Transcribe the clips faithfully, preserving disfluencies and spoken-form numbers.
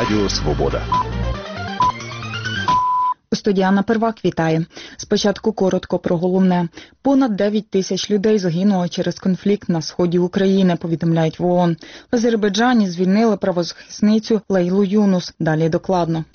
Радіо Свобода. Студія Анна Первак вітає. Спочатку коротко про головне. Понад дев'ять тисяч людей загинуло через конфлікт на сході України, повідомляють в ООН. В Азербайджані звільнили правозахисницю Лейлу Юнус. Далі докладно.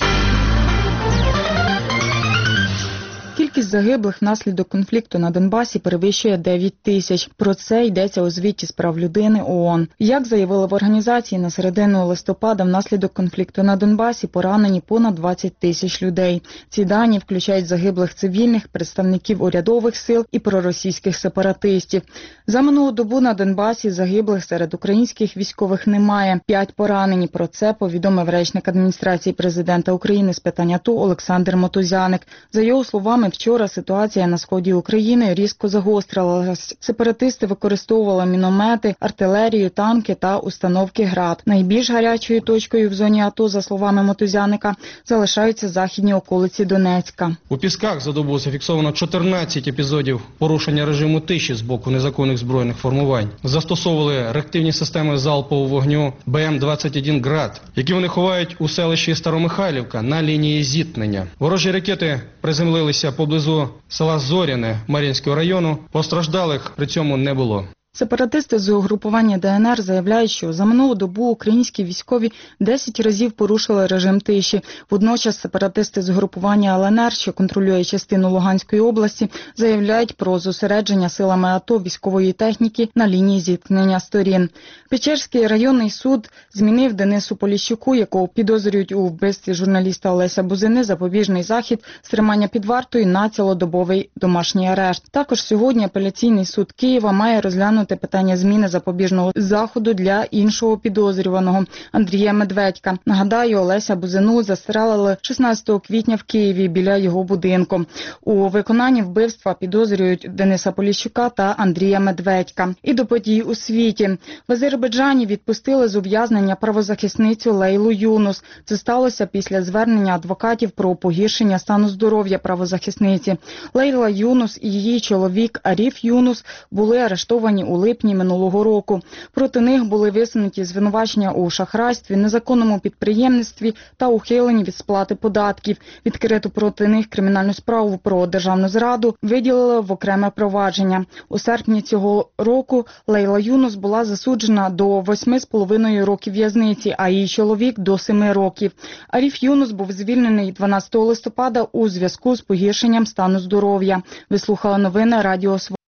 Кількість загиблих внаслідок конфлікту на Донбасі перевищує дев'ять тисяч. Про це йдеться у звіті з прав людини ООН. Як заявили в організації, на середину листопада внаслідок конфликту на Донбасі поранені понад двадцять тисяч людей. Ці дані включають загиблих цивільних, представників урядових сил і проросійських сепаратистів. За минулу добу на Донбасі загиблих серед українських військових немає. П'ять поранені. Про це повідомив речник адміністрації президента України з питань АТО Олександр Мотузяник. За його словами, вчора ситуація на сході України різко загострилась. Сепаратисти використовували міномети, артилерію, танки та установки ГРАД. Найбільш гарячою точкою в зоні АТО, за словами Мотузяника, залишаються західні околиці Донецька. У Пісках за добу зафіксовано чотирнадцять епізодів порушення режиму тиші з боку незаконних збройних формувань. Застосовували реактивні системи залпового вогню Б М двадцять один «Град», які вони ховають у селищі Старомихайлівка на лінії зіткнення. Ворожі ракети приземлилися поблизу села Зоряне Мар'їнського району. Постраждалих при цьому не було. Сепаратисти з угрупування Д Н Р заявляють, що за минулу добу українські військові десять разів порушили режим тиші. Водночас сепаратисти з угрупування Л Н Р, що контролює частину Луганської області, заявляють про зосередження силами АТО військової техніки на лінії зіткнення сторін. Печерський районний суд змінив Денису Поліщуку, якого підозрюють у вбивстві журналіста Олеся Бузини, запобіжний захід з тримання під вартою на цілодобовий домашній арешт. Також сьогодні апеляційний суд Києва має розглянути питання зміни запобіжного заходу для іншого підозрюваного Андрія Медведька. Нагадаю, Олеся Бузину застрелили шістнадцятого квітня в Києві біля його будинку. У виконанні вбивства підозрюють Дениса Поліщука та Андрія Медведька. І до подій у світі. В Азербайджані відпустили з ув'язнення правозахисницю Лейлу Юнус. Це сталося після звернення адвокатів про погіршення стану здоров'я правозахисниці. Лейла Юнус і її чоловік Аріф Юнус були арештовані у липні минулого року. Проти них були висунуті звинувачення у шахрайстві, незаконному підприємництві та ухиленні від сплати податків. Відкриту проти них кримінальну справу про державну зраду виділили в окреме провадження. У серпні цього року Лейла Юнус була засуджена до восьми з половиною років в'язниці, а її чоловік – до семи років. Аріф Юнус був звільнений дванадцятого листопада у зв'язку з погіршенням стану здоров'я. Ви слухали новини Радіо Свобода.